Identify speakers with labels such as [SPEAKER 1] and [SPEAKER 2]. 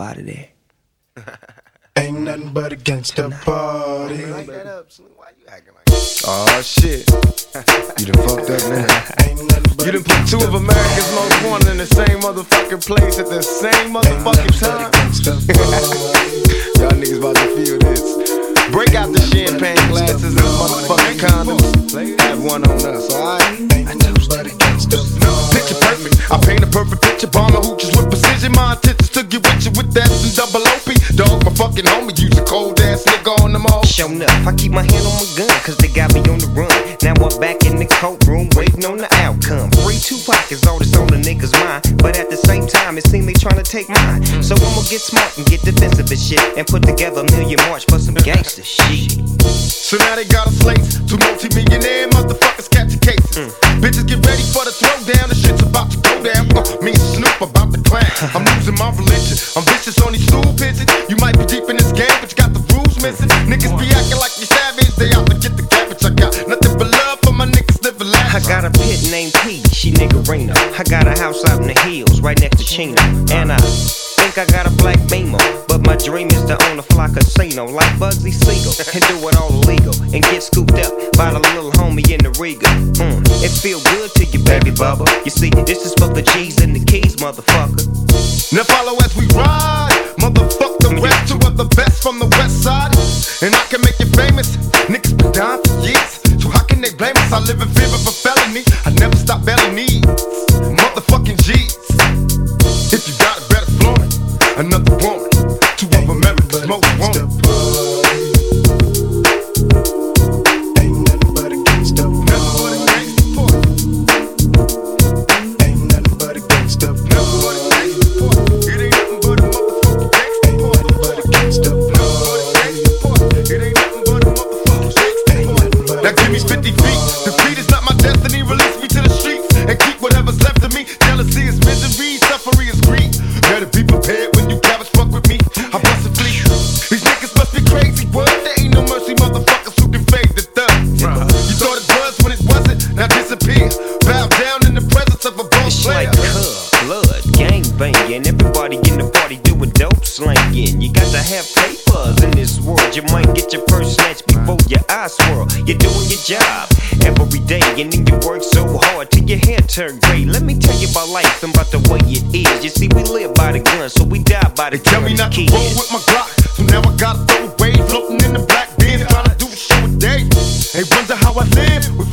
[SPEAKER 1] out of there.
[SPEAKER 2] Ain't nothing but a gangsta party.
[SPEAKER 3] Like that up, Slim. Why you acting like that? Oh shit. You done fucked up now. You done put two of America's most wanted in the same motherfucking place at the same motherfucking time. Y'all niggas about to feel this. Break out the champagne glasses and the motherfucking condoms. Have one on us, alright? Picture perfect. I paint a perfect picture. Bomber hooches with precision. My intentions to get with you with that and double OP. Dog, my fucking homie. Use a cold ass nigga on them all.
[SPEAKER 1] Show enough. I keep my hand on my gun, cause they got me on the run. Now I'm back in the courtroom, waiting on the outcome. Free Tupac is all that's on the niggas' mind. But at the same time, it seems they tryna take mine. So I'ma get smart and get defensive and shit, and put together a million march for some gangster shit.
[SPEAKER 3] So now they got a slate. Two multi-millionaire motherfuckers catching cases. Bitches get ready for the throwdown. The shit's about to go down. Me and Snoop about to clown. I'm losing my religion. I'm vicious on these stool pigeons. You might be deep in this game, but you got the rules missing. Niggas be acting like you savage. They out to get the cabbage. I got nothing but love for my niggas living lavish.
[SPEAKER 1] I got a pit named P, she niggerina. I got a house out in the hills, right next to Chino. And I think I got a black Beamer, but my dream is to own a fly casino like Bugsy Siegel and do it all illegal and get scooped up by the little homie in the Riga. It feel good to you, baby bubba. You see, this is for the G's and the keys, motherfucker.
[SPEAKER 3] Now follow as we ride. Motherfuck the rest, two of the best from the west side. And I can make you famous. Niggas been dying for years. So how can they blame us? I live in fear of a felony. I never stop belly needs. Motherfucking G's. If you got it, better flaunt it. Another woman. Two of America's most wanted.
[SPEAKER 1] And everybody in the party doing dope slanging. You got to have papers in this world. You might get your first snatch before your eyes swirl. You're doing your job every day, and then you work so hard till your hair turn gray. Let me tell you about life and about the way it is. You see, we live by the gun, so we die by the gun.
[SPEAKER 3] Tell me not to roll with my Glock, so now I gotta throw away. Floating in the black beans, trying to do a show a day. They wonder how I live with